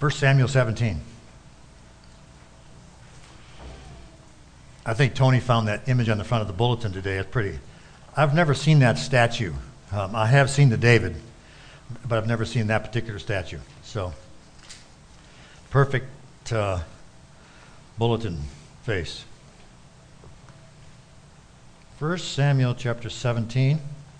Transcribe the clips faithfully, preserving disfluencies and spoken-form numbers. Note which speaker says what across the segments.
Speaker 1: First Samuel seventeen. I think Tony found that image on the front of the bulletin today. It's pretty. I've never seen that statue. Um, I have seen the David, but I've never seen that particular statue. So, perfect uh, bulletin face. First Samuel chapter seventeen.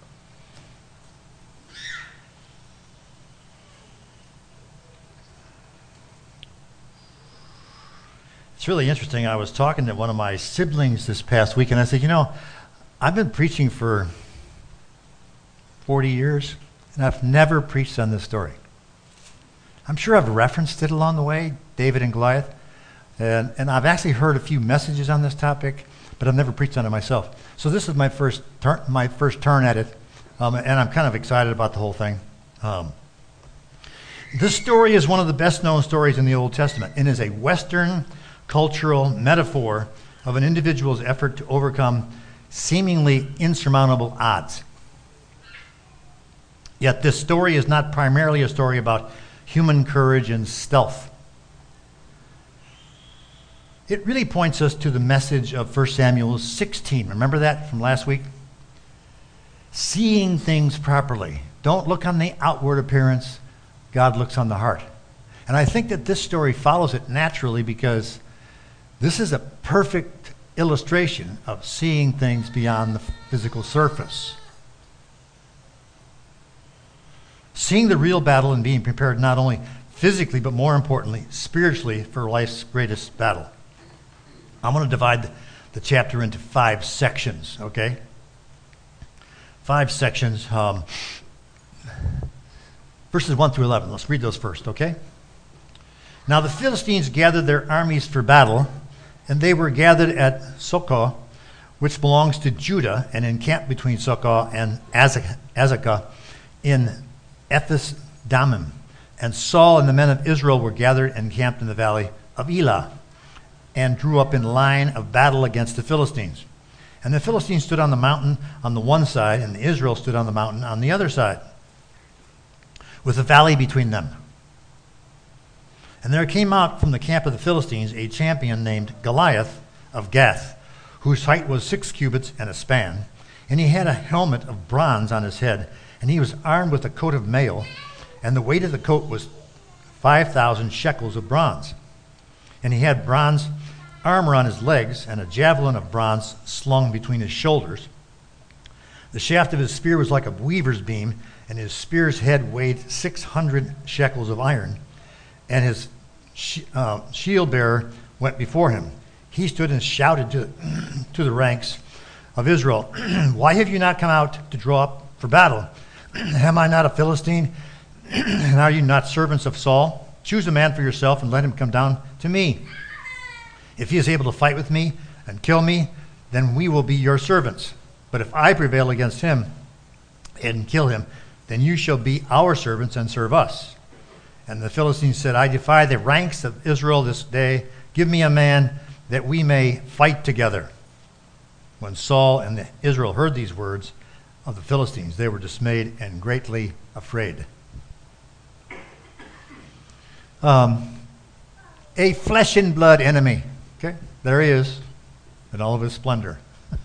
Speaker 1: It's really interesting. I was talking to one of my siblings this past week, and I said, you know, I've been preaching for forty years, and I've never preached on this story. I'm sure I've referenced it along the way, David and Goliath, and, and I've actually heard a few messages on this topic, but I've never preached on it myself. So this is my first turn, my first turn at it, um, and I'm kind of excited about the whole thing. Um, this story is one of the best-known stories in the Old Testament. It is a Western cultural metaphor of an individual's effort to overcome seemingly insurmountable odds. Yet this story is not primarily a story about human courage and stealth. It really points us to the message of First Samuel sixteen. Remember that from last week? Seeing things properly. Don't look on the outward appearance. God looks on the heart. And I think that this story follows it naturally because this is a perfect illustration of seeing things beyond the physical surface. Seeing the real battle and being prepared not only physically, but more importantly, spiritually for life's greatest battle. I'm going to divide the chapter into five sections, okay? Five sections. Um, verses one through eleven. Let's read those first, okay? Now the Philistines gathered their armies for battle, and they were gathered at Socoh, which belongs to Judah, and encamped between Socoh and Azekah in Ephes Dammim. And Saul and the men of Israel were gathered and camped in the valley of Elah, and drew up in line of battle against the Philistines. And the Philistines stood on the mountain on the one side, and Israel stood on the mountain on the other side, with a valley between them. And there came out from the camp of the Philistines a champion named Goliath of Gath, whose height was six cubits and a span, and he had a helmet of bronze on his head, and he was armed with a coat of mail, and the weight of the coat was five thousand shekels of bronze. And he had bronze armor on his legs, and a javelin of bronze slung between his shoulders. The shaft of his spear was like a weaver's beam, and his spear's head weighed six hundred shekels of iron. And his sh- uh, shield bearer went before him. He stood and shouted to, to the ranks of Israel, "Why have you not come out to draw up for battle? Am I not a Philistine? And are you not servants of Saul? Choose a man for yourself and let him come down to me. If he is able to fight with me and kill me, then we will be your servants. But if I prevail against him and kill him, then you shall be our servants and serve us." And the Philistines said, "I defy the ranks of Israel this day. Give me a man that we may fight together." When Saul and the Israel heard these words of the Philistines, they were dismayed and greatly afraid. Um, a flesh and blood enemy. Okay, there he is in all of his splendor.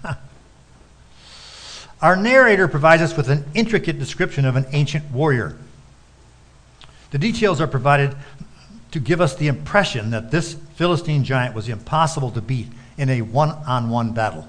Speaker 1: Our narrator provides us with an intricate description of an ancient warrior. The details are provided to give us the impression that this Philistine giant was impossible to beat in a one-on-one battle.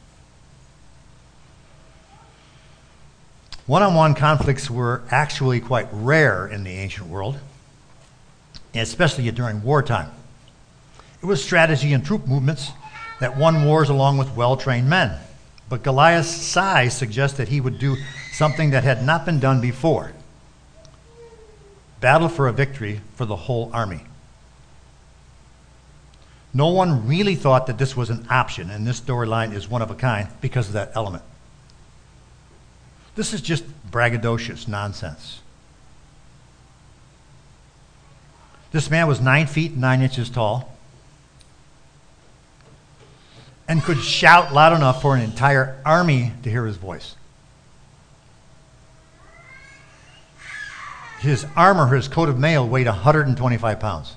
Speaker 1: One-on-one conflicts were actually quite rare in the ancient world, especially during wartime. It was strategy and troop movements that won wars along with well-trained men. But Goliath's size suggests that he would do something that had not been done before: battle for a victory for the whole army. No one really thought that this was an option, and this storyline is one of a kind because of that element. This is just braggadocious nonsense. This man was nine feet nine inches tall and could shout loud enough for an entire army to hear his voice. His armor, his coat of mail, weighed one hundred twenty-five pounds.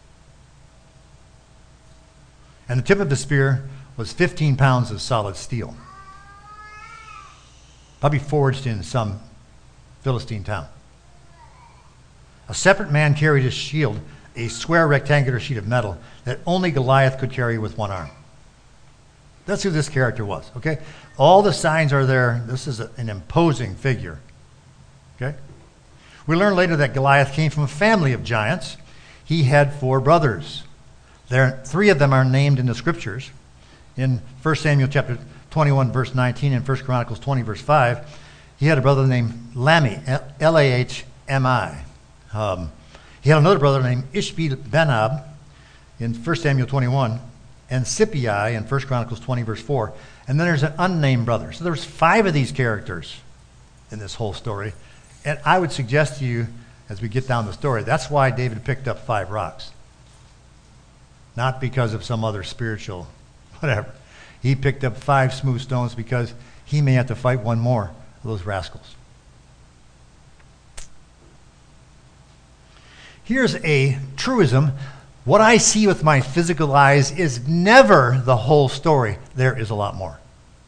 Speaker 1: And the tip of the spear was fifteen pounds of solid steel, probably forged in some Philistine town. A separate man carried his shield, a square rectangular sheet of metal that only Goliath could carry with one arm. That's who this character was, okay? All the signs are there. This is a, an imposing figure, okay? We learn later that Goliath came from a family of giants. He had four brothers. There, three of them are named in the scriptures. In First Samuel chapter twenty-one, verse nineteen, and First Chronicles twenty, verse five, he had a brother named Lahmi, L A H M I. Um, he had another brother named Ishbi-Benob in First Samuel twenty-one, and Sippai in First Chronicles twenty, verse four. And then there's an unnamed brother. So there's five of these characters in this whole story. And I would suggest to you, as we get down the story, that's why David picked up five rocks. Not because of some other spiritual whatever. He picked up five smooth stones because he may have to fight one more of those rascals. Here's a truism. What I see with my physical eyes is never the whole story. There is a lot more.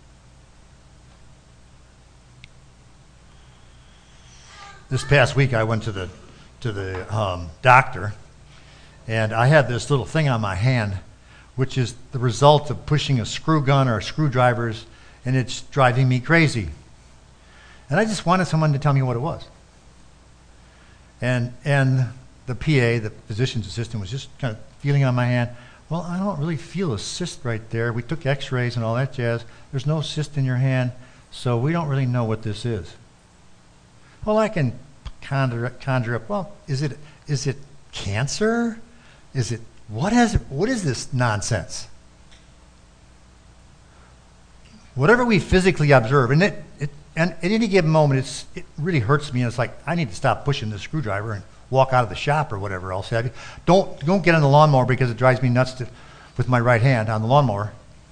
Speaker 1: This past week I went to the to the um, doctor, and I had this little thing on my hand, which is the result of pushing a screw gun or screwdrivers, and it's driving me crazy. And I just wanted someone to tell me what it was. And and the P A, the physician's assistant, was just kind of feeling on my hand. Well, I don't really feel a cyst right there. We took x-rays and all that jazz. There's no cyst in your hand, so we don't really know what this is. Well, I can conjure, conjure up, well, is it is it cancer? Is it, what has, what is this nonsense? Whatever we physically observe, and it, it and at any given moment, it's, it really hurts me, and it's like, I need to stop pushing the screwdriver and walk out of the shop or whatever else have you. Don't, don't get on the lawnmower because it drives me nuts to, with my right hand on the lawnmower.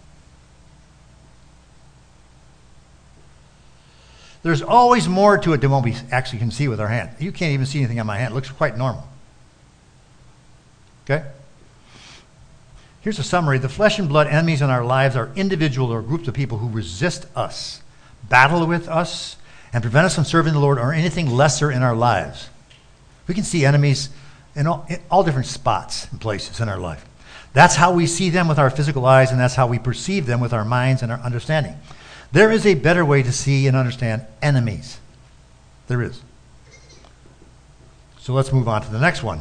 Speaker 1: There's always more to it than what we actually can see with our hand. You can't even see anything on my hand. It looks quite normal. Okay? Here's a summary. The flesh and blood enemies in our lives are individual or groups of people who resist us, battle with us, and prevent us from serving the Lord or anything lesser in our lives. We can see enemies in all, in all different spots and places in our life. That's how we see them with our physical eyes, and that's how we perceive them with our minds and our understanding. There is a better way to see and understand enemies. There is. So let's move on to the next one.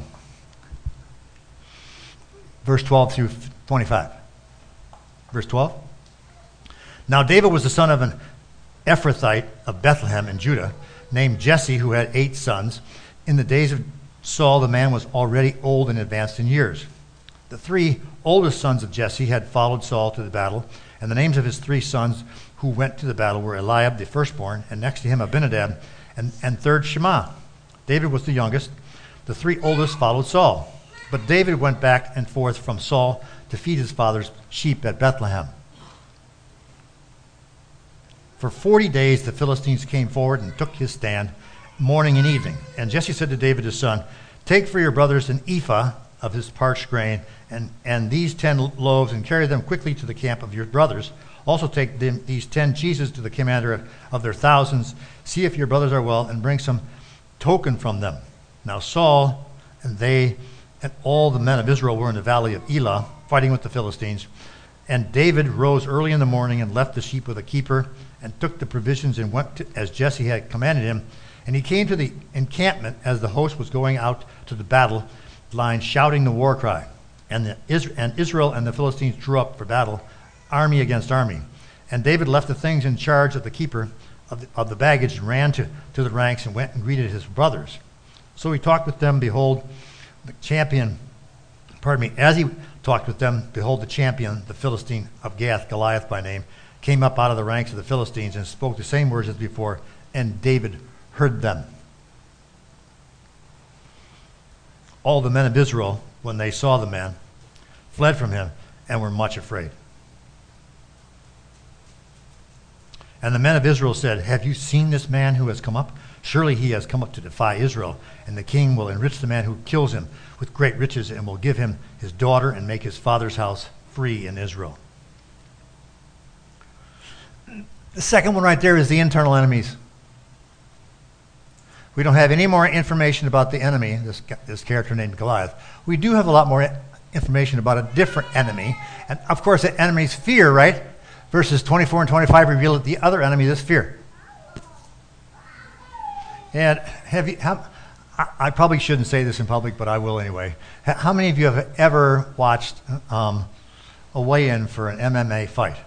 Speaker 1: Verse twelve through twenty-five. Verse twelve. Now David was the son of an Ephrathite of Bethlehem in Judah, named Jesse, who had eight sons. In the days of Saul, the man was already old and advanced in years. The three oldest sons of Jesse had followed Saul to the battle, and the names of his three sons who went to the battle were Eliab, the firstborn, and next to him Abinadab, and, and third Shema. David was the youngest. The three oldest followed Saul. But David went back and forth from Saul to feed his father's sheep at Bethlehem. For forty days the Philistines came forward and took his stand, morning and evening. And Jesse said to David his son, "Take for your brothers an ephah of his parched grain, and, and these ten loaves, and carry them quickly to the camp of your brothers. Also take them, these ten cheeses to the commander of, of their thousands. See if your brothers are well, and bring some token from them." Now Saul and they and all the men of Israel were in the valley of Elah, fighting with the Philistines. And David rose early in the morning and left the sheep with a keeper, and took the provisions and went to, as Jesse had commanded him. And he came to the encampment as the host was going out to the battle line, shouting the war cry. And, the, and Israel and the Philistines drew up for battle, army against army. And David left the things in charge of the keeper of the, of the baggage, and ran to, to the ranks and went and greeted his brothers. So he talked with them. Behold, the champion, pardon me, as he talked with them, behold, the champion, the Philistine of Gath, Goliath by name, came up out of the ranks of the Philistines and spoke the same words as before, and David heard them. All the men of Israel, when they saw the man, fled from him and were much afraid. And the men of Israel said, "Have you seen this man who has come up? Surely he has come up to defy Israel, and the king will enrich the man who kills him with great riches and will give him his daughter and make his father's house free in Israel. The second one right there is the internal enemies. We don't have any more information about the enemy, this, this character named Goliath. We do have a lot more information about a different enemy. And of course, the enemy's fear, right? Verses twenty-four and twenty-five reveal that the other enemy is fear. And have you, how, I, I probably shouldn't say this in public, but I will anyway. How many of you have ever watched um, a weigh-in for an M M A fight?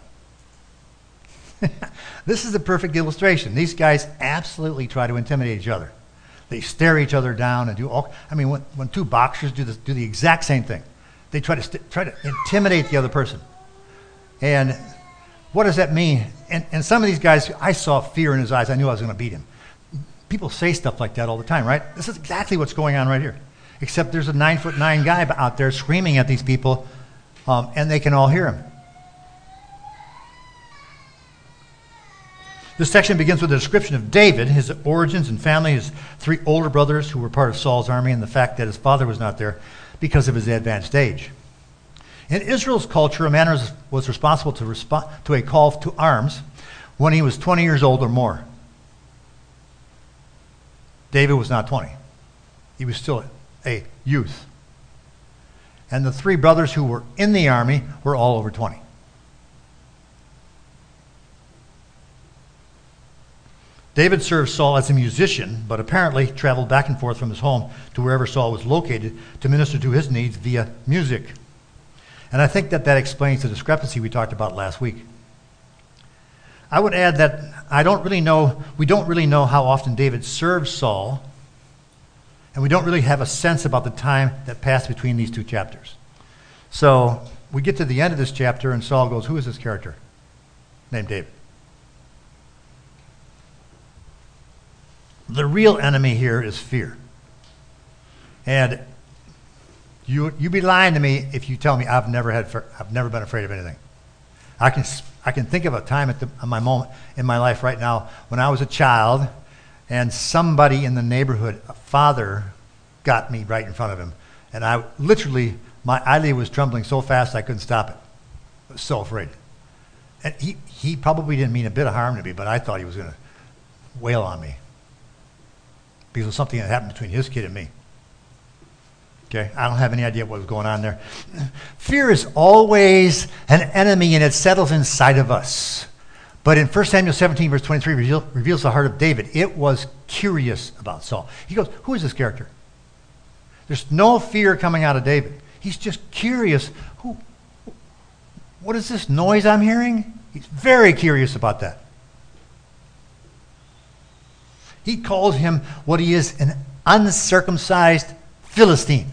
Speaker 1: This is a perfect illustration. These guys absolutely try to intimidate each other. They stare each other down and do all. I mean, when, when two boxers do, this, do the exact same thing, they try to st- try to intimidate the other person. And what does that mean? And, and some of these guys, I saw fear in his eyes. I knew I was going to beat him. People say stuff like that all the time, right? This is exactly what's going on right here. Except there's a nine foot nine guy out there screaming at these people, um, and they can all hear him. This section begins with a description of David, his origins and family, his three older brothers who were part of Saul's army, and the fact that his father was not there because of his advanced age. In Israel's culture, a man was, was responsible to respond to a call to arms when he was twenty years old or more. David was not twenty. He was still a youth. And the three brothers who were in the army were all over twenty. David served Saul as a musician, but apparently traveled back and forth from his home to wherever Saul was located to minister to his needs via music. And I think that that explains the discrepancy we talked about last week. I would add that I don't really know, we don't really know how often David served Saul, and we don't really have a sense about the time that passed between these two chapters. So we get to the end of this chapter, and Saul goes, who is this character named David? The real enemy here is fear. And you you be lying to me if you tell me I've never had I've never been afraid of anything. I can I can think of a time at the at my moment in my life right now when I was a child and somebody in the neighborhood, a father, got me right in front of him, and I literally my eyelid was trembling so fast I couldn't stop it. I was so afraid. And he he probably didn't mean a bit of harm to me, but I thought he was going to wail on me. Because of something that happened between his kid and me. Okay, I don't have any idea what was going on there. Fear is always an enemy, and it settles inside of us. But in First Samuel seventeen, verse twenty-three, reveal, reveals the heart of David. It was curious about Saul. He goes, who is this character? There's no fear coming out of David. He's just curious. Who? What is this noise I'm hearing? He's very curious about that. He calls him what he is, an uncircumcised Philistine.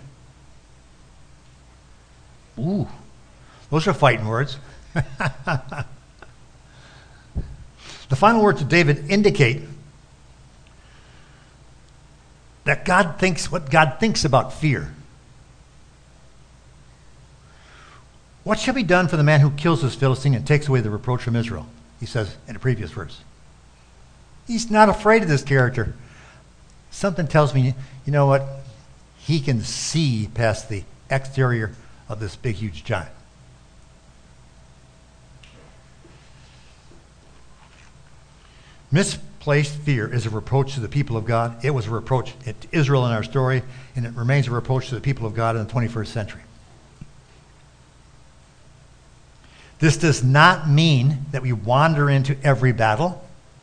Speaker 1: Ooh, those are fighting words. The final words of David indicate that God thinks what God thinks about fear. What shall be done for the man who kills this Philistine and takes away the reproach from Israel? He says in a previous verse. He's not afraid of this character. Something tells me, you know what? He can see past the exterior of this big, huge giant. Misplaced fear is a reproach to the people of God. It was a reproach to Israel in our story, and it remains a reproach to the people of God in the twenty-first century. This does not mean that we wander into every battle,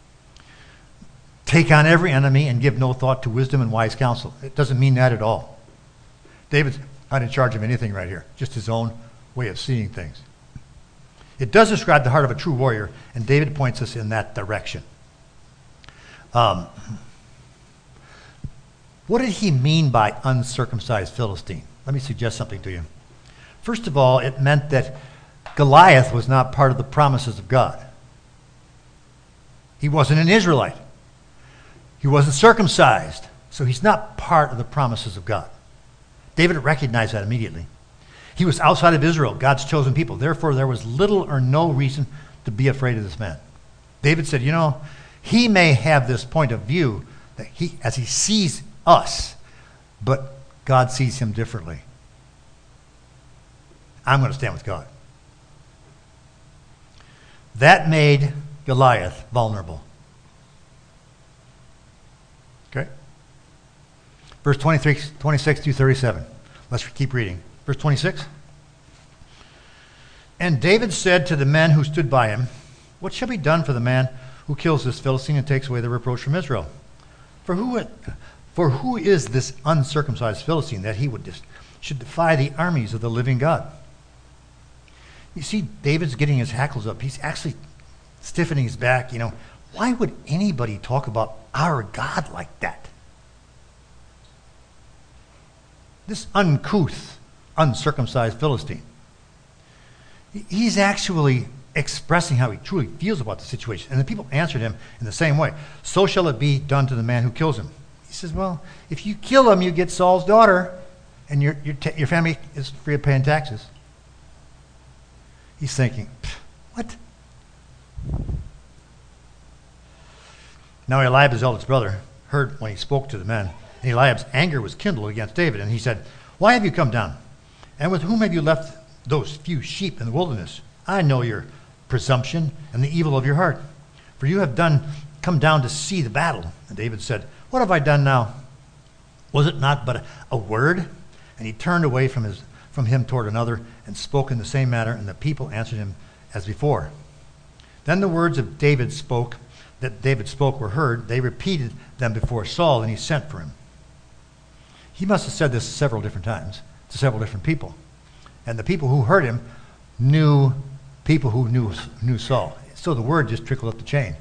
Speaker 1: take on every enemy, and give no thought to wisdom and wise counsel. It doesn't mean that at all. David's not in charge of anything right here, just his own way of seeing things. It does describe the heart of a true warrior, and David points us in that direction. Um, what did he mean by uncircumcised Philistine? Let me suggest something to you. First of all, it meant that Goliath was not part of the promises of God. He wasn't an Israelite. He wasn't circumcised, so he's not part of the promises of God. David recognized that immediately. He was outside of Israel, God's chosen people. Therefore, there was little or no reason to be afraid of this man. David said, you know, he may have this point of view he, as he sees us, but God sees him differently. I'm going to stand with God. That made Goliath vulnerable. Okay? Verse twenty-three, twenty-six through thirty-seven. Let's keep reading. Verse twenty-six. And David said to the men who stood by him, what shall be done for the man who kills this Philistine and takes away the reproach from Israel? For who, for who is this uncircumcised Philistine that he would dis, should defy the armies of the living God? You see, David's getting his hackles up. He's actually stiffening his back. You know, why would anybody talk about our God like that? This uncouth, uncircumcised Philistine. He's actually expressing how he truly feels about the situation. And the people answered him in the same way. So shall it be done to the man who kills him. He says, well, if you kill him, you get Saul's daughter, and your, your, your family is free of paying taxes. He's thinking, what? Now Eliab, his eldest brother, heard when he spoke to the men. And Eliab's anger was kindled against David. And he said, why have you come down? And with whom have you left those few sheep in the wilderness? I know your presumption and the evil of your heart. For you have done come down to see the battle. And David said, what have I done now? Was it not but a, a word? And he turned away from his from him toward another and spoke in the same manner, and the people answered him as before. Then the words of David spoke that David spoke were heard. They repeated them before Saul, and he sent for him. He must have said this several different times to several different people. And the people who heard him knew people who knew, knew Saul. So the word just trickled up the chain.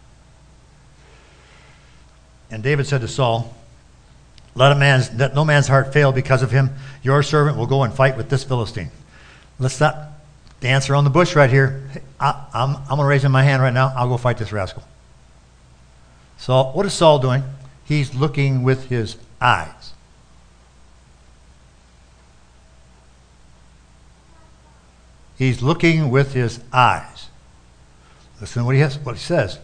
Speaker 1: And David said to Saul, let, a man's, let no man's heart fail because of him. Your servant will go and fight with this Philistine. Let's not dance around the bush right here. I, I'm, I'm going to raise my hand right now. I'll go fight this rascal. So what is Saul doing? He's looking with his eyes. He's looking with his eyes. Listen to what he has, what he says.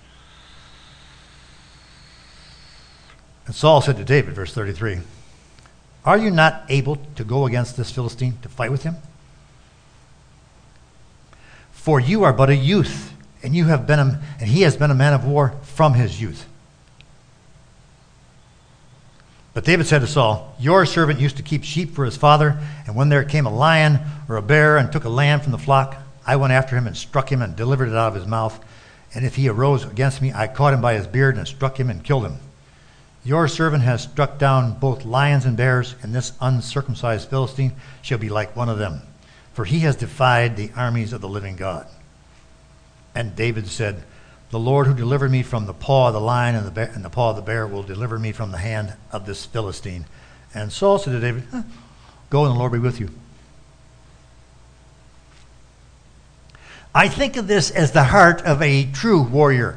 Speaker 1: And Saul said to David, verse thirty-three, are you not able to go against this Philistine to fight with him? For you are but a youth, and you have been a, and he has been a man of war from his youth. But David said to Saul, your servant used to keep sheep for his father, and when there came a lion or a bear and took a lamb from the flock, I went after him and struck him and delivered it out of his mouth. And if he arose against me, I caught him by his beard and struck him and killed him. Your servant has struck down both lions and bears, and this uncircumcised Philistine shall be like one of them, for he has defied the armies of the living God. And David said, the Lord who delivered me from the paw of the lion and the, bear, and the paw of the bear will deliver me from the hand of this Philistine. And Saul said to David, huh, go and the Lord be with you. I think of this as the heart of a true warrior.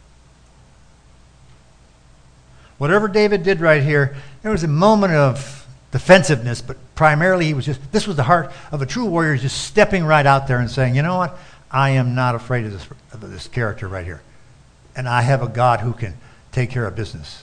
Speaker 1: Whatever David did right here, there was a moment of defensiveness, but primarily he was just, this was the heart of a true warrior, just stepping right out there and saying, you know what? I am not afraid of this, of this character right here. And I have a God who can take care of business.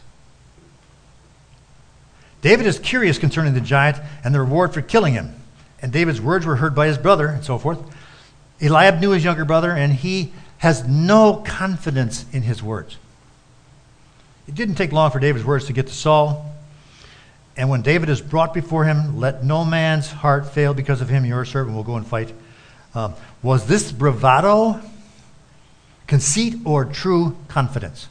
Speaker 1: David is curious concerning the giant and the reward for killing him. And David's words were heard by his brother and so forth. Eliab knew his younger brother, and he has no confidence in his words. It didn't take long for David's words to get to Saul. And when David is brought before him, let no man's heart fail because of him. Your servant will go and fight. Um, was this bravado, conceit, or true confidence?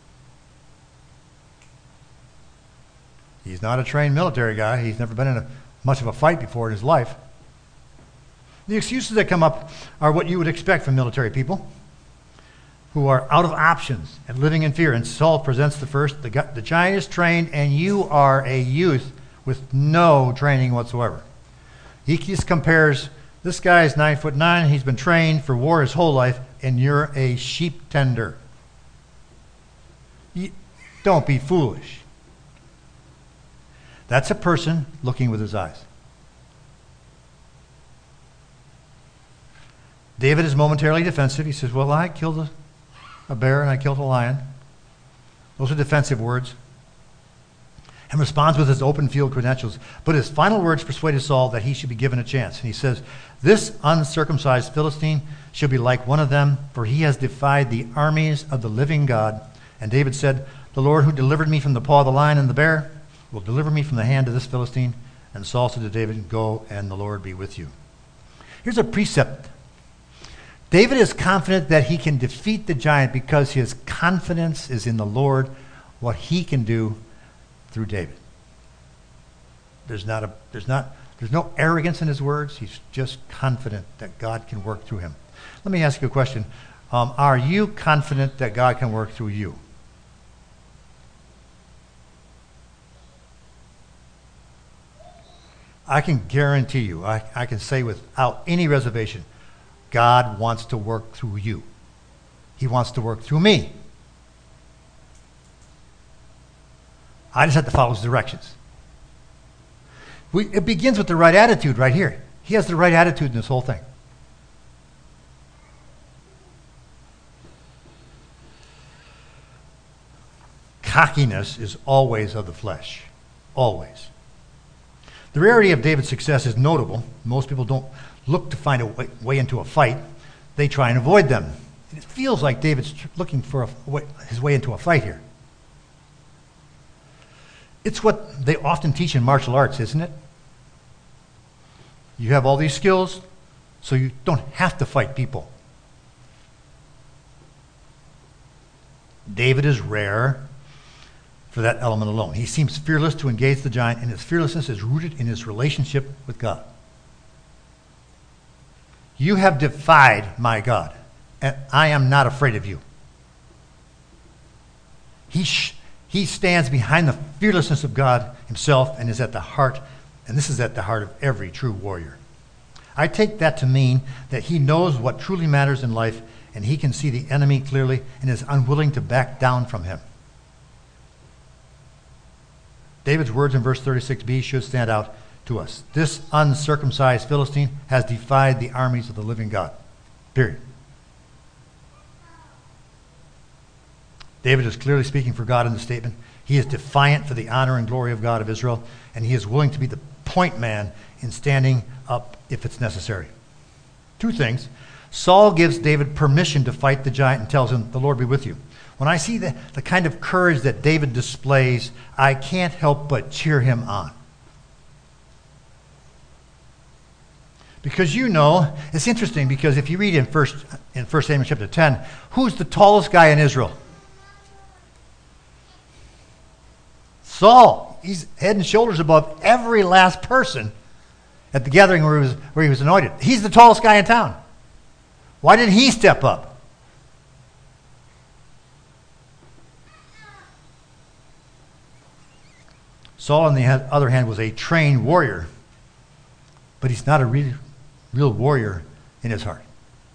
Speaker 1: He's not a trained military guy. He's never been in a, much of a fight before in his life. The excuses that come up are what you would expect from military people who are out of options and living in fear. And Saul presents the first. The, the giant is trained, and you are a youth with no training whatsoever. He just compares, this guy is nine foot nine. He's been trained for war his whole life, and you're a sheep tender. You, don't be foolish. That's a person looking with his eyes. David is momentarily defensive. He says, well, I killed a, a bear and I killed a lion. Those are defensive words. And responds with his open field credentials. But his final words persuaded Saul that he should be given a chance. And he says, "This uncircumcised Philistine shall be like one of them, for he has defied the armies of the living God." And David said, "The Lord who delivered me from the paw of the lion and the bear will deliver me from the hand of this Philistine." And Saul said to David, "Go, and the Lord be with you." Here's a precept. David is confident that he can defeat the giant because his confidence is in the Lord, what he can do through David. There's not a there's not there's no arrogance in his words. He's just confident that God can work through him. Let me ask you a question. Um, are you confident that God can work through you? I can guarantee you, I, I can say without any reservation, God wants to work through you. He wants to work through me. I just have to follow his directions. We, it begins with the right attitude right here. He has the right attitude in this whole thing. Cockiness is always of the flesh. Always. The rarity of David's success is notable. Most people don't look to find a way, way into a fight. They try and avoid them. And it feels like David's looking for a way, his way into a fight here. It's what they often teach in martial arts, isn't it? You have all these skills, so you don't have to fight people. David is rare for that element alone. He seems fearless to engage the giant, and his fearlessness is rooted in his relationship with God. You have defied my God, and I am not afraid of you. He sh- He stands behind the fearlessness of God himself and is at the heart, and this is at the heart of every true warrior. I take that to mean that he knows what truly matters in life, and he can see the enemy clearly and is unwilling to back down from him. David's words in verse thirty-six b should stand out to us. This uncircumcised Philistine has defied the armies of the living God. Period. David is clearly speaking for God in the statement. He is defiant for the honor and glory of God of Israel, and he is willing to be the point man in standing up if it's necessary. Two things. Saul gives David permission to fight the giant and tells him, "The Lord be with you." When I see the, the kind of courage that David displays, I can't help but cheer him on. Because you know, it's interesting because if you read in First in First Samuel chapter ten, who's the tallest guy in Israel? Saul. He's head and shoulders above every last person at the gathering where he was, where he was anointed. He's the tallest guy in town. Why didn't he step up? Saul, on the other hand, was a trained warrior, but he's not a real, real warrior in his heart.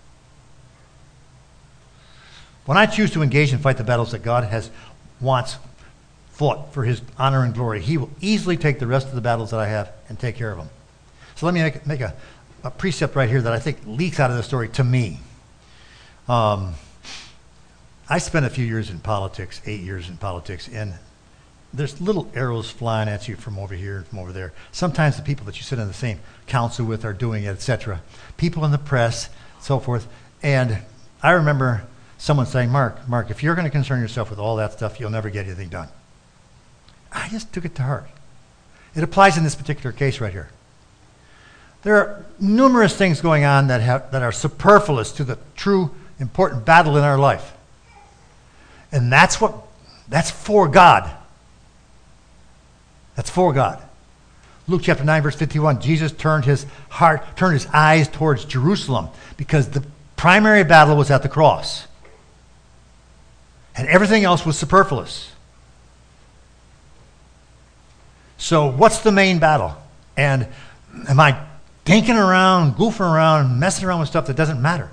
Speaker 1: When I choose to engage and fight the battles that God has wants fought for his honor and glory, he will easily take the rest of the battles that I have and take care of them. So let me make, make a, a precept right here that I think leaks out of the story to me. Um, I spent a few years in politics, eight years in politics, and there's little arrows flying at you from over here and from over there. Sometimes the people that you sit in the same council with are doing it, et cetera. People in the press, so forth. And I remember someone saying, Mark, Mark, if you're going to concern yourself with all that stuff, you'll never get anything done. I just took it to heart. It applies in this particular case right here. There are numerous things going on that have that are superfluous to the true important battle in our life. And that's what that's for God. That's for God. Luke chapter nine, verse fifty-one, Jesus turned his heart, turned his eyes towards Jerusalem because the primary battle was at the cross. And everything else was superfluous. So what's the main battle? And am I dinking around, goofing around, messing around with stuff that doesn't matter?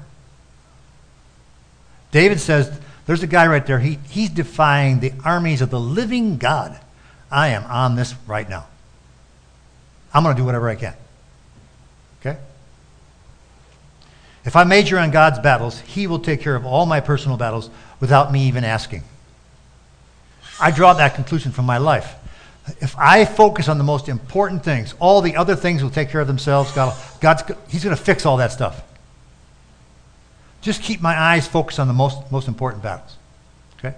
Speaker 1: David says, there's a guy right there. He, he's defying the armies of the living God. I am on this right now. I'm going to do whatever I can. Okay? If I major on God's battles, he will take care of all my personal battles without me even asking. I draw that conclusion from my life. If I focus on the most important things, all the other things will take care of themselves. God, God's, He's going to fix all that stuff. Just keep my eyes focused on the most, most important battles. Okay?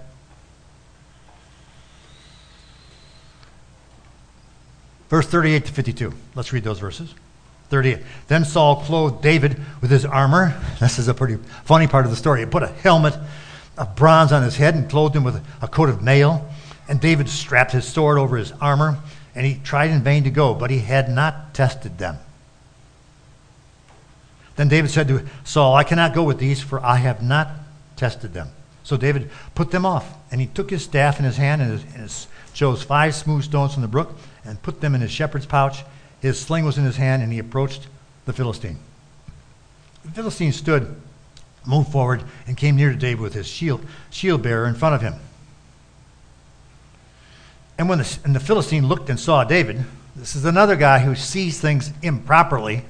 Speaker 1: Verse thirty-eight to fifty-two. Let's read those verses. thirty-eight. Then Saul clothed David with his armor. This is a pretty funny part of the story. He put a helmet of bronze on his head and clothed him with a coat of mail. And David strapped his sword over his armor, and he tried in vain to go, but he had not tested them. Then David said to Saul, I cannot go with these, for I have not tested them. So David put them off, and he took his staff in his hand and, his, and his, chose five smooth stones from the brook and put them in his shepherd's pouch. His sling was in his hand, and he approached the Philistine. The Philistine stood, moved forward, and came near to David with his shield, shield bearer in front of him. And when the, and the Philistine looked and saw David, this is another guy who sees things improperly,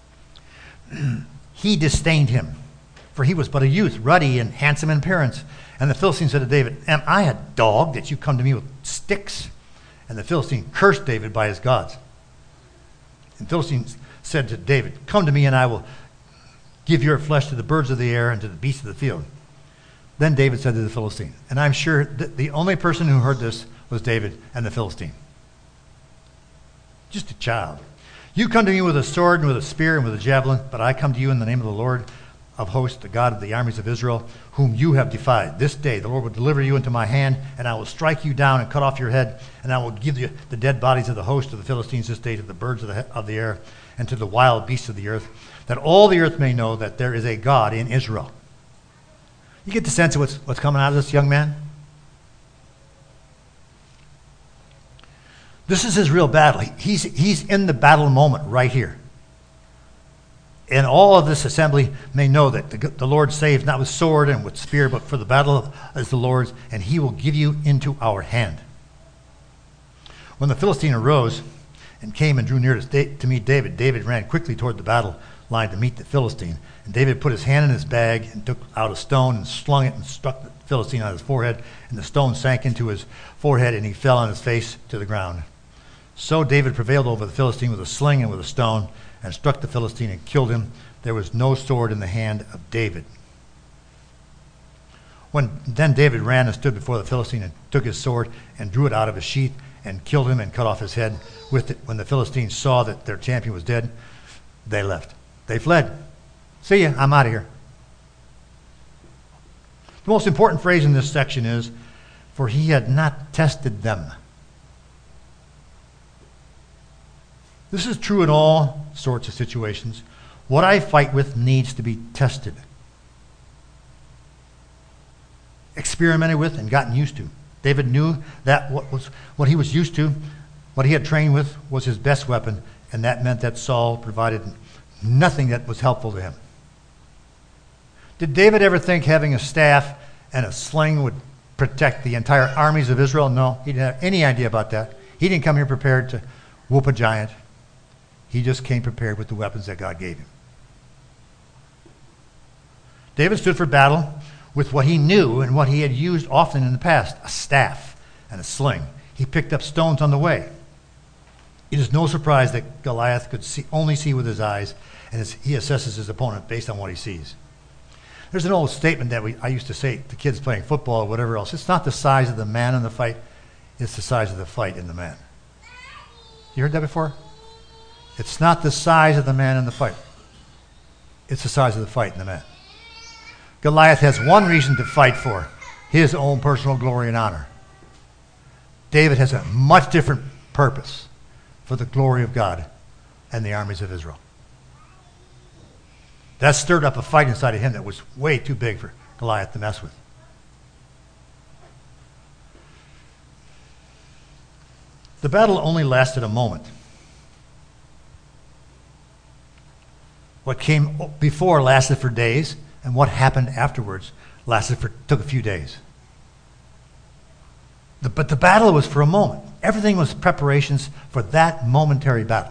Speaker 1: he disdained him, for he was but a youth, ruddy and handsome in appearance. And the Philistine said to David, am I a dog that you come to me with sticks? And the Philistine cursed David by his gods. And the Philistine said to David, come to me, and I will give your flesh to the birds of the air and to the beasts of the field. Then David said to the Philistine, and I'm sure that the only person who heard this was David and the Philistine. Just a child. You come to me with a sword and with a spear and with a javelin, but I come to you in the name of the Lord of hosts, the God of the armies of Israel, whom you have defied. This day the Lord will deliver you into my hand, and I will strike you down and cut off your head, and I will give you the dead bodies of the host of the Philistines this day to the birds of the, of the air and to the wild beasts of the earth, that all the earth may know that there is a God in Israel. You get the sense of what's, what's coming out of this young man? This is his real battle. He's, he's in the battle moment right here. And all of this assembly may know that the, the Lord saves not with sword and with spear, but for the battle is the Lord's, and he will give you into our hand. When the Philistine arose and came and drew near to, to meet David, David ran quickly toward the battle line to meet the Philistine. And David put his hand in his bag and took out a stone and slung it and struck the Philistine on his forehead. And the stone sank into his forehead, and he fell on his face to the ground. So David prevailed over the Philistine with a sling and with a stone, and struck the Philistine and killed him. There was no sword in the hand of David. When then David ran and stood before the Philistine and took his sword and drew it out of his sheath and killed him and cut off his head with it. When the Philistines saw that their champion was dead, they left. They fled. See ya, I'm out of here. The most important phrase in this section is, for he had not tested them. This is true in all sorts of situations. What I fight with needs to be tested, experimented with, and gotten used to. David knew that what was what he was used to, what he had trained with, was his best weapon, and that meant that Saul provided nothing that was helpful to him. Did David ever think having a staff and a sling would protect the entire armies of Israel? No, he didn't have any idea about that. He didn't come here prepared to whoop a giant. He just came prepared with the weapons that God gave him. David stood for battle with what he knew and what he had used often in the past, a staff and a sling. He picked up stones on the way. It is no surprise that Goliath could see, only see with his eyes, and his, he assesses his opponent based on what he sees. There's an old statement that we, I used to say to kids playing football or whatever else. It's not the size of the man in the fight, it's the size of the fight in the man. You heard that before? It's not the size of the man in the fight. It's the size of the fight in the man. Goliath has one reason to fight for, his own personal glory and honor. David has a much different purpose, for the glory of God and the armies of Israel. That stirred up a fight inside of him that was way too big for Goliath to mess with. The battle only lasted a moment. What came before lasted for days, and what happened afterwards lasted for took a few days. The, but the battle was for a moment. Everything was preparations for that momentary battle.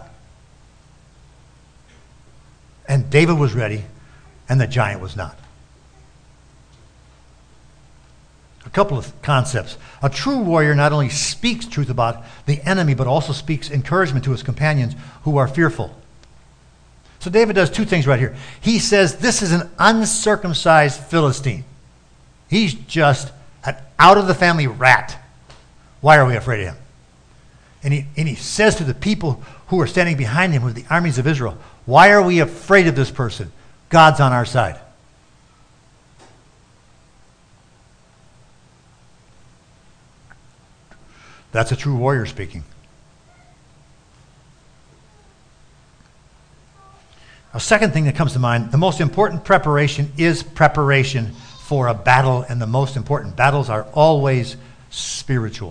Speaker 1: And David was ready, and the giant was not. A couple of concepts. A true warrior not only speaks truth about the enemy, but also speaks encouragement to his companions who are fearful. So David does two things right here. He says this is an uncircumcised Philistine. He's just an out-of-the-family rat. Why are we afraid of him? And he, and he says to the people who are standing behind him with the armies of Israel, why are we afraid of this person? God's on our side. That's a true warrior speaking. A second thing that comes to mind, the most important preparation is preparation for a battle, and the most important battles are always spiritual.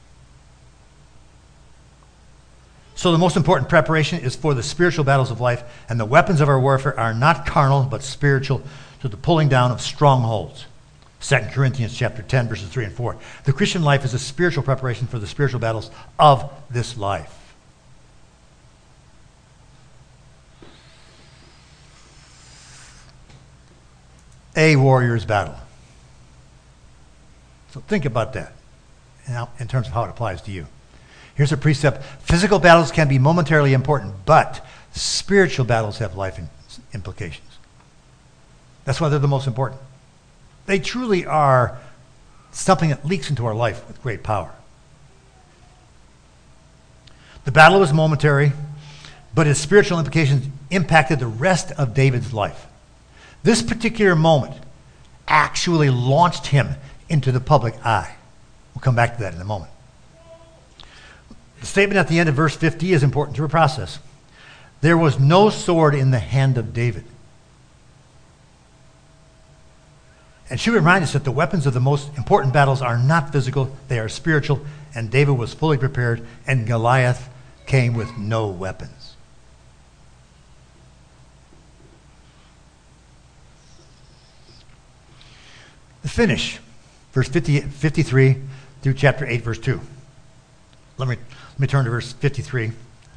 Speaker 1: So the most important preparation is for the spiritual battles of life, and the weapons of our warfare are not carnal, but spiritual, to the pulling down of strongholds. Second Corinthians chapter ten, verses three and four. The Christian life is a spiritual preparation for the spiritual battles of this life. A warrior's battle. So think about that now in terms of how it applies to you. Here's a precept. Physical battles can be momentarily important, but spiritual battles have life implications. That's why they're the most important. They truly are something that leaks into our life with great power. The battle was momentary, but its spiritual implications impacted the rest of David's life. This particular moment actually launched him into the public eye. We'll come back to that in a moment. The statement at the end of verse fifty is important to process. There was no sword in the hand of David. And should remind us that the weapons of the most important battles are not physical, they are spiritual, and David was fully prepared, and Goliath came with no weapons. The finish, verse fifty, fifty-three through chapter eight, verse two. Let me, let me turn to verse fifty-three.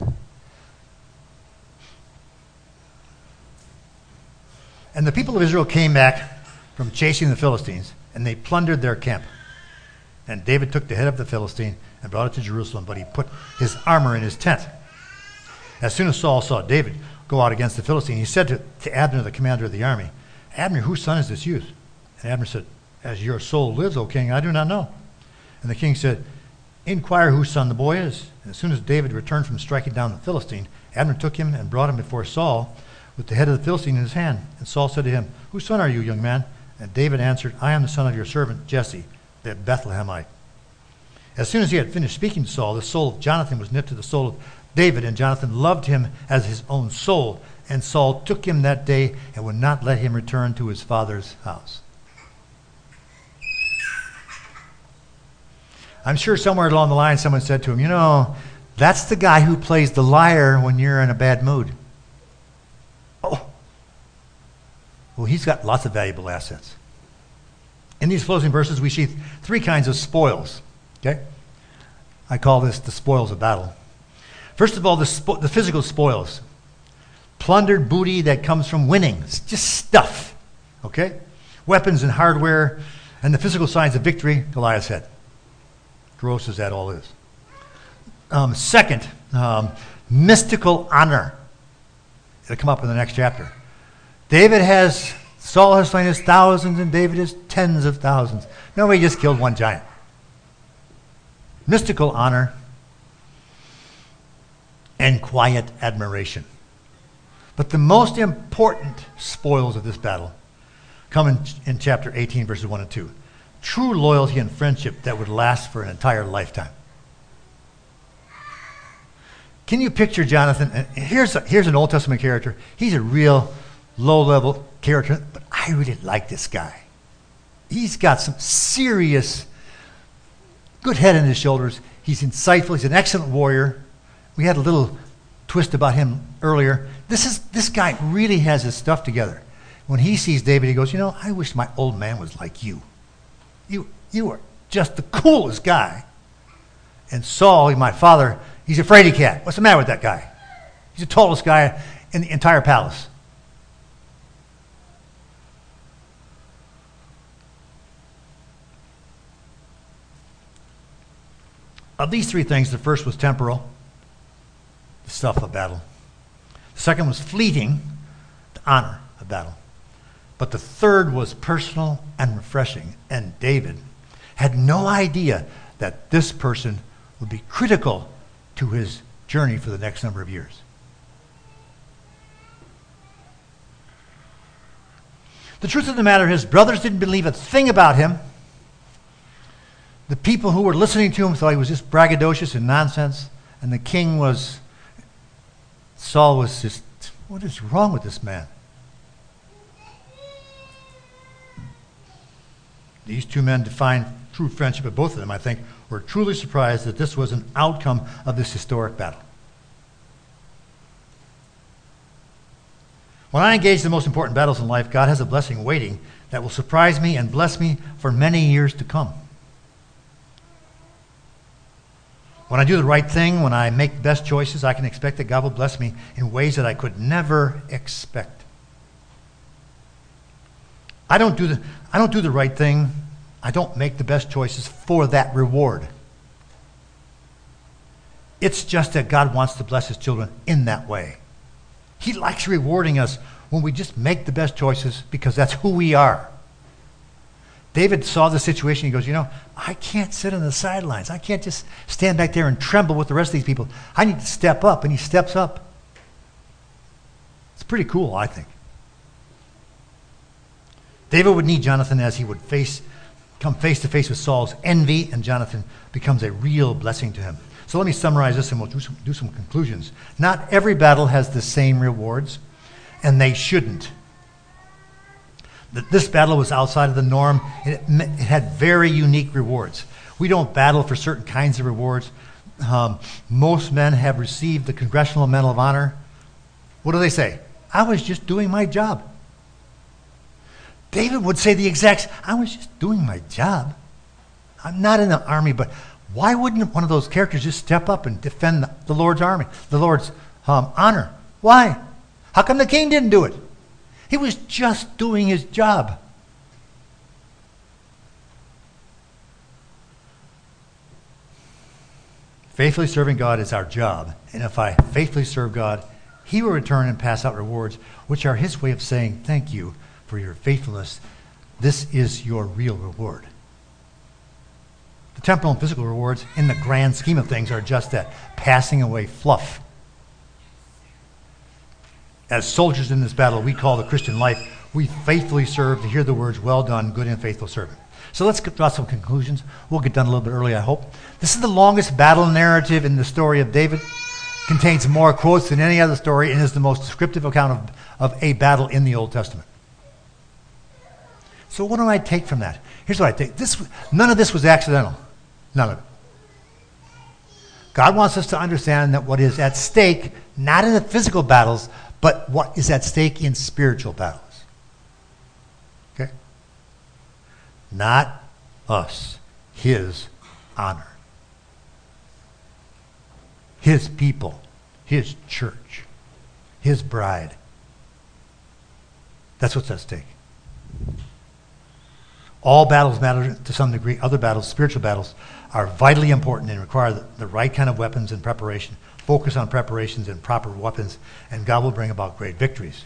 Speaker 1: And the people of Israel came back from chasing the Philistines, and they plundered their camp. And David took the head of the Philistine and brought it to Jerusalem, but he put his armor in his tent. As soon as Saul saw David go out against the Philistine, he said to, to Abner, the commander of the army, Abner, whose son is this youth? And Abner said, as your soul lives, O king, I do not know. And the king said, inquire whose son the boy is. And as soon as David returned from striking down the Philistine, Abner took him and brought him before Saul with the head of the Philistine in his hand. And Saul said to him, whose son are you, young man? And David answered, I am the son of your servant Jesse, the Bethlehemite. As soon as he had finished speaking to Saul, the soul of Jonathan was knit to the soul of David, and Jonathan loved him as his own soul. And Saul took him that day and would not let him return to his father's house. I'm sure somewhere along the line someone said to him, you know, that's the guy who plays the liar when you're in a bad mood. Oh. Well, he's got lots of valuable assets. In these closing verses, we see three kinds of spoils. Okay? I call this the spoils of battle. First of all, the, spo- the physical spoils. Plundered booty that comes from winning. It's just stuff. Okay? Weapons and hardware, and the physical signs of victory, Goliath's head. Gross as that all is. Um, second, um, mystical honor. It'll come up in the next chapter. David has, Saul has slain his thousands, and David has tens of thousands. Nobody just killed one giant. Mystical honor and quiet admiration. But the most important spoils of this battle come in, in chapter eighteen, verses one and two. True loyalty and friendship that would last for an entire lifetime. Can you picture Jonathan? And here's, a, here's an Old Testament character. He's a real low-level character, but I really like this guy. He's got some serious, good head on his shoulders. He's insightful. He's an excellent warrior. We had a little twist about him earlier. This is this guy really has his stuff together. When he sees David, he goes, you know, I wish my old man was like you. You, you are just the coolest guy. And Saul, my father, he's a fraidy cat. What's the matter with that guy? He's the tallest guy in the entire palace. Of these three things, the first was temporal, the stuff of battle. The second was fleeting, the honor of battle. But the third was personal and refreshing. And David had no idea that this person would be critical to his journey for the next number of years. The truth of the matter is, brothers didn't believe a thing about him. The people who were listening to him thought he was just braggadocious and nonsense. And the king was, Saul was just, what is wrong with this man? These two men defined true friendship, but both of them, I think, were truly surprised that this was an outcome of this historic battle. When I engage in the most important battles in life, God has a blessing waiting that will surprise me and bless me for many years to come. When I do the right thing, when I make the best choices, I can expect that God will bless me in ways that I could never expect. I don't do the, I don't do the right thing. I don't make the best choices for that reward. It's just that God wants to bless his children in that way. He likes rewarding us when we just make the best choices because that's who we are. David saw the situation. He goes, you know, I can't sit on the sidelines. I can't just stand back there and tremble with the rest of these people. I need to step up. And he steps up. It's pretty cool, I think. David would need Jonathan as he would face, come face to face with Saul's envy, and Jonathan becomes a real blessing to him. So let me summarize this and we'll do some, do some conclusions. Not every battle has the same rewards, and they shouldn't. This battle was outside of the norm. It, it had very unique rewards. We don't battle for certain kinds of rewards. Um, most men have received the Congressional Medal of Honor. What do they say? I was just doing my job. David would say the exact, I was just doing my job. I'm not in the army, but why wouldn't one of those characters just step up and defend the, the Lord's army, the Lord's um, honor? Why? How come the king didn't do it? He was just doing his job. Faithfully serving God is our job. And if I faithfully serve God, he will return and pass out rewards, which are his way of saying, thank you for your faithfulness. This is your real reward. The temporal and physical rewards, in the grand scheme of things, are just that, passing away fluff. As soldiers in this battle we call the Christian life, we faithfully serve to hear the words, well done, good and faithful servant. So let's draw some conclusions. We'll get done a little bit early, I hope. This is the longest battle narrative in the story of David. Contains more quotes than any other story and is the most descriptive account of, of a battle in the Old Testament. So what do I take from that? Here's what I take. This, none of this was accidental. None of it. God wants us to understand that what is at stake, not in the physical battles, but what is at stake in spiritual battles. Okay? Not us. His honor. His people. His church. His bride. That's what's at stake. All battles matter to some degree. Other battles, spiritual battles, are vitally important and require the, the right kind of weapons and preparation. Focus on preparations and proper weapons, and God will bring about great victories.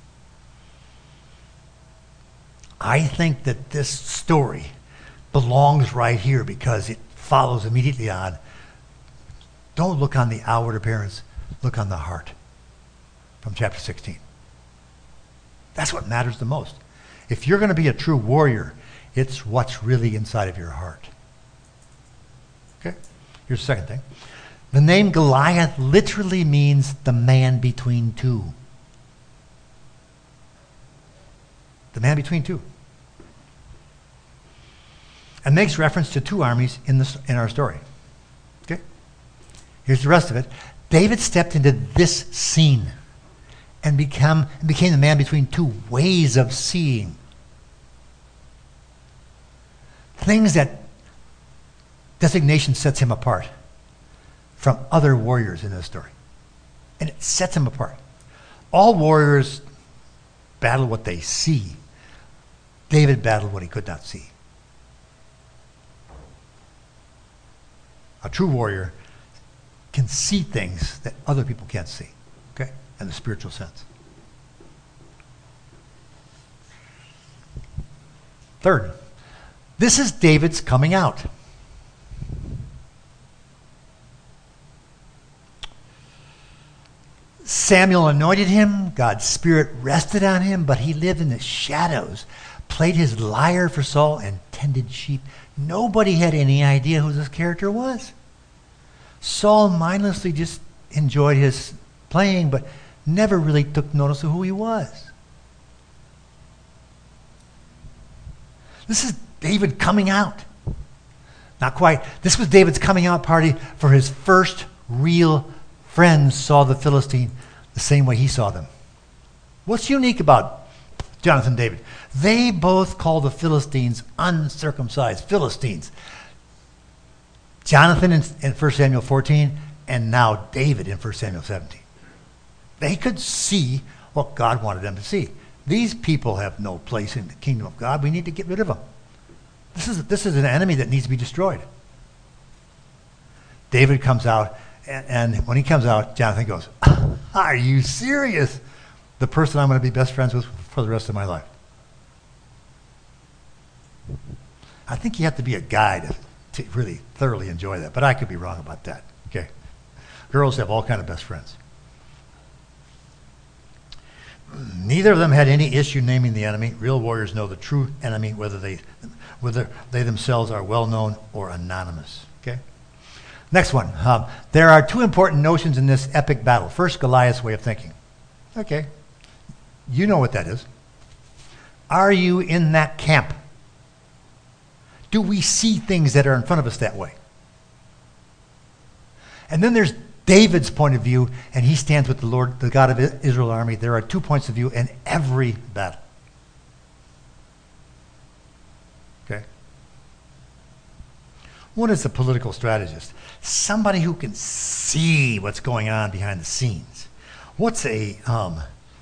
Speaker 1: I think that this story belongs right here because it follows immediately on. Don't look on the outward appearance, look on the heart. From chapter sixteen. That's what matters the most. If you're going to be a true warrior, it's what's really inside of your heart. Okay? Here's the second thing. The name Goliath literally means the man between two. The man between two. And makes reference to two armies in, this, in our story. Okay? Here's the rest of it. David stepped into this scene and become, became the man between two ways of seeing. Things that designation sets him apart from other warriors in this story. And it sets him apart. All warriors battle what they see. David battled what he could not see. A true warrior can see things that other people can't see, okay, in the spiritual sense. Third, this is David's coming out. Samuel anointed him, God's Spirit rested on him, but he lived in the shadows, played his lyre for Saul, and tended sheep. Nobody had any idea who this character was. Saul mindlessly just enjoyed his playing, but never really took notice of who he was. This is David coming out. Not quite. This was David's coming out party for his first real friends saw the Philistine the same way he saw them. What's unique about Jonathan and David? They both call the Philistines uncircumcised Philistines. Jonathan in, in First Samuel fourteen, and now David in First Samuel seventeen. They could see what God wanted them to see. These people have no place in the kingdom of God. We need to get rid of them. This is, this is an enemy that needs to be destroyed. David comes out, and, and when he comes out, Jonathan goes, "Are you serious? The person I'm going to be best friends with for the rest of my life." I think you have to be a guy to, to really thoroughly enjoy that, but I could be wrong about that. Okay, girls have all kind of best friends. Neither of them had any issue naming the enemy. Real warriors know the true enemy, whether they, whether they themselves are well known or anonymous. Okay. Next one. Um, there are two important notions in this epic battle. First, Goliath's way of thinking. Okay, you know what that is. Are you in that camp? Do we see things that are in front of us that way? And then there's David's point of view, and he stands with the Lord, the God of Israel army. There are two points of view in every battle. Okay? One is a political strategist, somebody who can see what's going on behind the scenes. What's a um,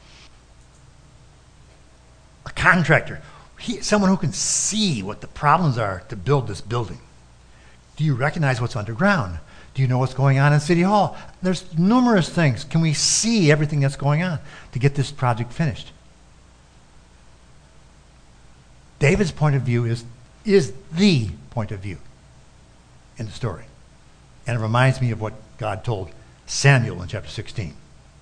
Speaker 1: a contractor? He, someone who can see what the problems are to build this building. Do you recognize what's underground? Do you know what's going on in City Hall? There's numerous things. Can we see everything that's going on to get this project finished? David's point of view is, is the point of view in the story. And it reminds me of what God told Samuel in chapter sixteen.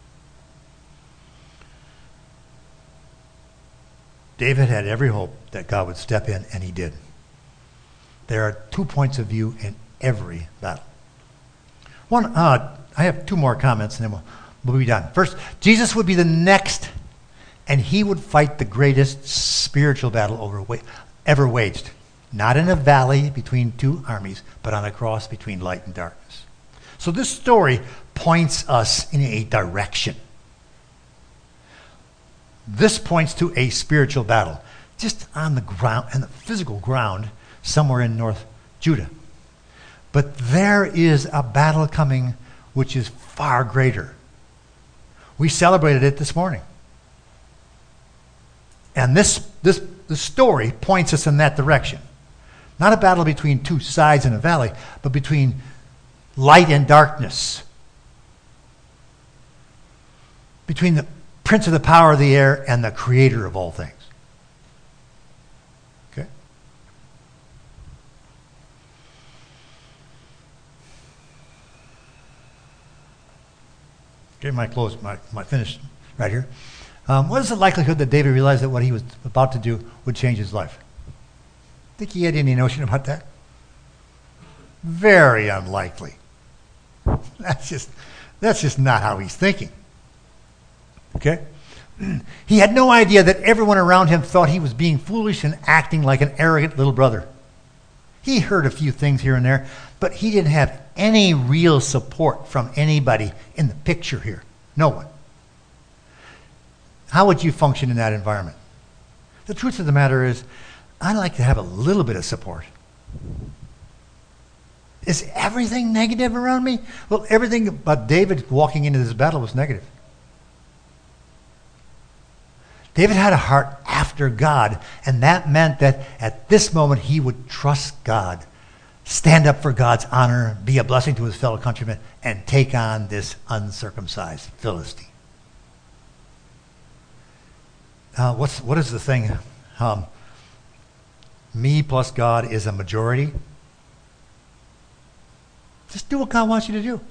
Speaker 1: David had every hope that God would step in, and he did. There are two points of view in every battle. One, uh, I have two more comments, and then we'll, we'll be done. First, Jesus would be the next, and he would fight the greatest spiritual battle over, ever waged. Not in a valley between two armies, but on a cross between light and darkness. So this story points us in a direction. This points to a spiritual battle, just on the ground, on the physical ground, somewhere in North Judah. But there is a battle coming which is far greater. We celebrated it this morning. And this, this, this story points us in that direction. Not a battle between two sides in a valley, but between light and darkness. Between the prince of the power of the air and the creator of all things. Okay? Okay, my close, my, my finish right here. Um, what is the likelihood that David realized that what he was about to do would change his life? Think he had any notion about that? Very unlikely. That's just, that's just not how he's thinking. Okay? He had no idea that everyone around him thought he was being foolish and acting like an arrogant little brother. He heard a few things here and there, but he didn't have any real support from anybody in the picture here. No one. How would you function in that environment? The truth of the matter is, I'd like to have a little bit of support. Is everything negative around me? Well, everything about David walking into this battle was negative. David had a heart after God, and that meant that at this moment he would trust God stand up for God's honor, be a blessing to his fellow countrymen, and take on this uncircumcised Philistine. Uh, what's what is the thing? Um, me plus God is a majority. Just do what God wants you to do.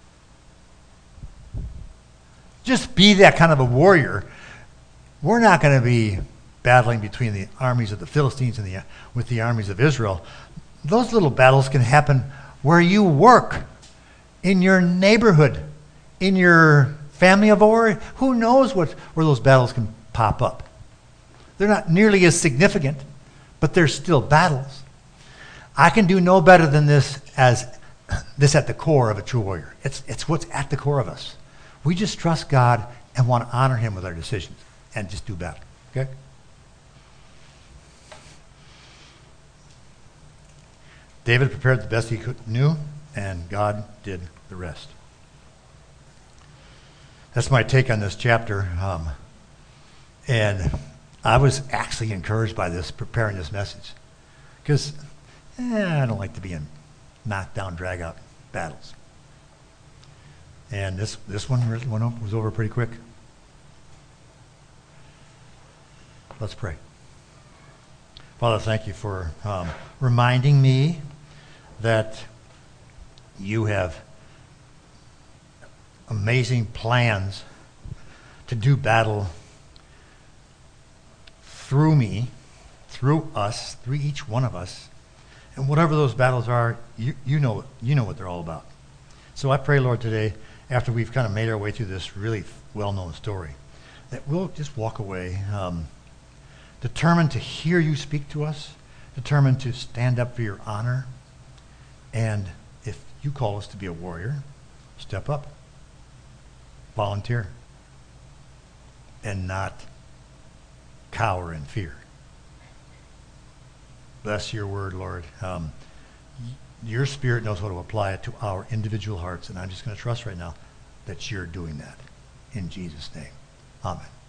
Speaker 1: Just be that kind of a warrior. We're not going to be battling between the armies of the Philistines and the with the armies of Israel. Those little battles can happen where you work, in your neighborhood, in your family of origin. Who knows what where those battles can pop up? They're not nearly as significant, but they're still battles. I can do no better than this as this at the core of a true warrior. It's it's what's at the core of us. We just trust God and want to honor him with our decisions and just do battle. Okay? David prepared the best he could, knew, and God did the rest. That's my take on this chapter. Um, and I was actually encouraged by this, preparing this message. Because eh, I don't like to be in knockdown, drag-out battles. And this, this one really went over, was over pretty quick. Let's pray. Father, thank you for um, reminding me that you have amazing plans to do battle through me, through us, through each one of us. And whatever those battles are, you, you know you know what they're all about. So I pray, Lord, today, after we've kind of made our way through this really well-known story, that we'll just walk away um, determined to hear you speak to us, determined to stand up for your honor, and if you call us to be a warrior, step up, volunteer, and not cower in fear. Bless your word, Lord. Um, your Spirit knows how to apply it to our individual hearts, and I'm just going to trust right now that you're doing that. In Jesus' name, amen.